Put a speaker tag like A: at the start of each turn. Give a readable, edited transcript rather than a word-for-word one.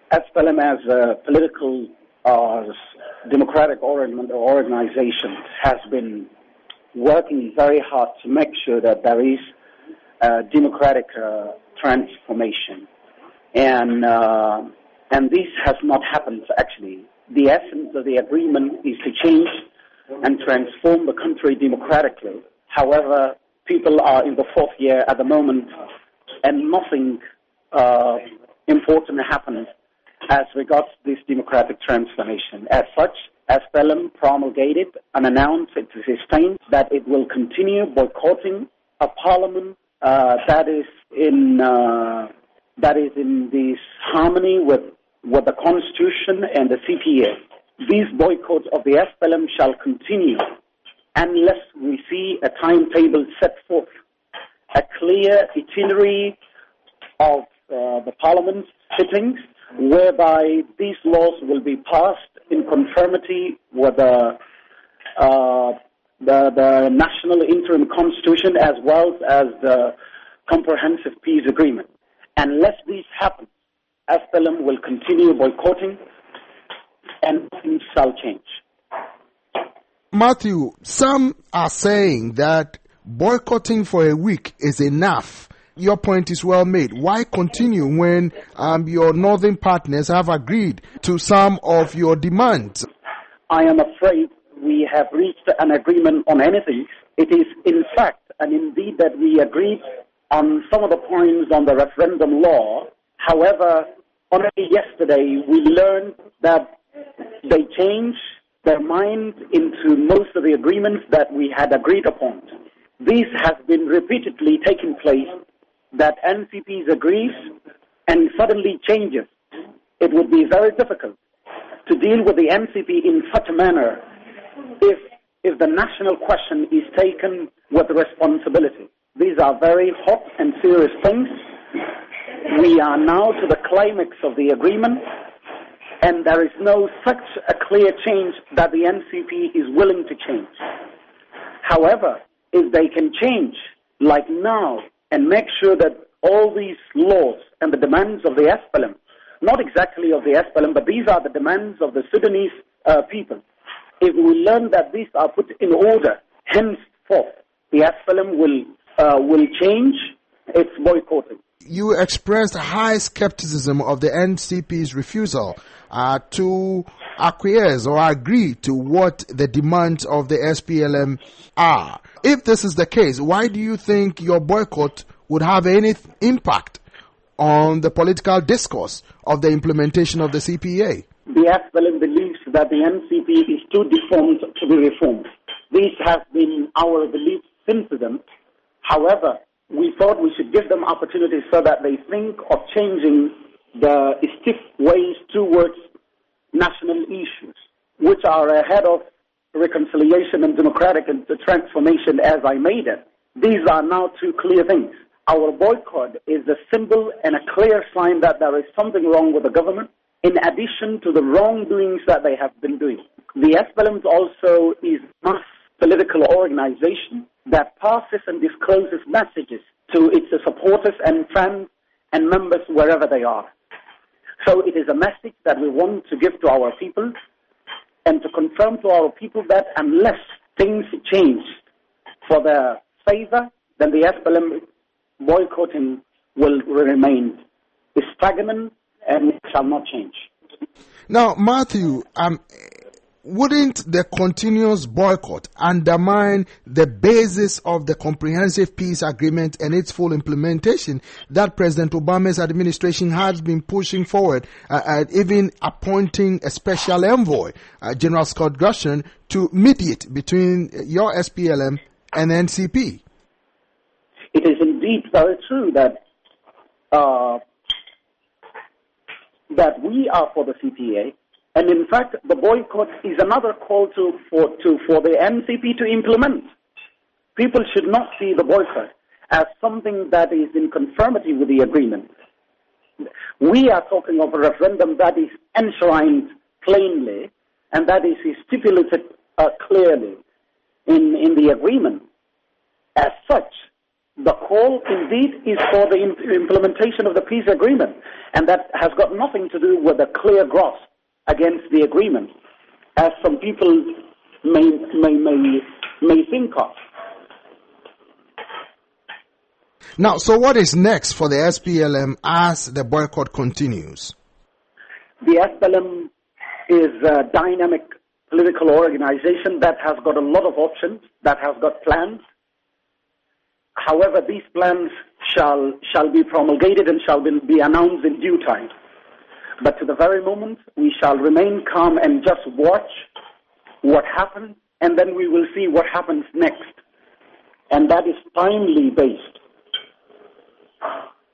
A: SPLM as a political democratic organization has been working very hard to make sure that there is democratic transformation. And this has not happened, actually. The essence of the agreement is to change and transform the country democratically. However, people are in the fourth year at the moment, and nothing important happens as regards this democratic transformation. As such, SPLM promulgated and announced its stance that it will continue boycotting a parliament that is in this harmony with the Constitution and the CPA. These boycotts of the SPLM shall continue unless we see a timetable set forth, a clear itinerary of the parliament sittings, whereby these laws will be passed in conformity with the National Interim Constitution as well as the Comprehensive Peace Agreement. Unless this happens, SPLM will continue boycotting and nothing shall change.
B: Matthew, some are saying that boycotting for a week is enough. Your point is well made. Why continue when your northern partners have agreed to some of your demands?
A: I am afraid we have reached an agreement on anything. It is in fact and indeed that we agreed on some of the points on the referendum law. However, only yesterday we learned that they changed their mind into most of the agreements that we had agreed upon. This has been repeatedly taking place, that NCP agrees and suddenly changes. It would be very difficult to deal with the NCP in such a manner if the national question is taken with responsibility. These are very hot and serious things. We are now to the climax of the agreement, and there is no such a clear change that the NCP is willing to change. However, if they can change, like now, and make sure that all these laws and the demands of the SPLM, not exactly of the SPLM, but these are the demands of the Sudanese people. If we learn that these are put in order, henceforth, the SPLM will change its boycotting.
B: You expressed high skepticism of the NCP's refusal to acquiesce or agree to what the demands of the SPLM are. If this is the case, why do you think your boycott would have any impact on the political discourse of the implementation of the CPA?
A: The SPLM believes that the NCP is too deformed to be reformed. This has been our belief since then. However, we thought we should give them opportunities so that they think of changing the stiff ways towards national issues, which are ahead of reconciliation and democratic transformation as I made it. These are now two clear things. Our boycott is a symbol and a clear sign that there is something wrong with the government, in addition to the wrongdoings that they have been doing. The SPLM also is a mass political organization that passes and discloses messages to its supporters and fans and members wherever they are. So it is a message that we want to give to our people and to confirm to our people that unless things change for their favor, then the SPLM boycotting will remain stagnant and shall not change.
B: Now, Matthew, wouldn't the continuous boycott undermine the basis of the Comprehensive Peace Agreement and its full implementation that President Obama's administration has been pushing forward, even appointing a special envoy, General Scott Gershon, to mediate between your SPLM and NCP?
A: It is indeed very true that we are for the CPA. And in fact, the boycott is another call for the NCP to implement. People should not see the boycott as something that is in conformity with the agreement. We are talking of a referendum that is enshrined plainly and that is stipulated clearly in the agreement. As such, the call indeed is for the implementation of the peace agreement, and that has got nothing to do with a clear grasp against the agreement, as some people may think of.
B: Now, so what is next for the SPLM as the boycott continues?
A: The SPLM is a dynamic political organization that has got a lot of options, that has got plans. However, these plans shall be promulgated and shall be announced in due time. But to the very moment, we shall remain calm and just watch what happens, and then we will see what happens next. And that is timely based.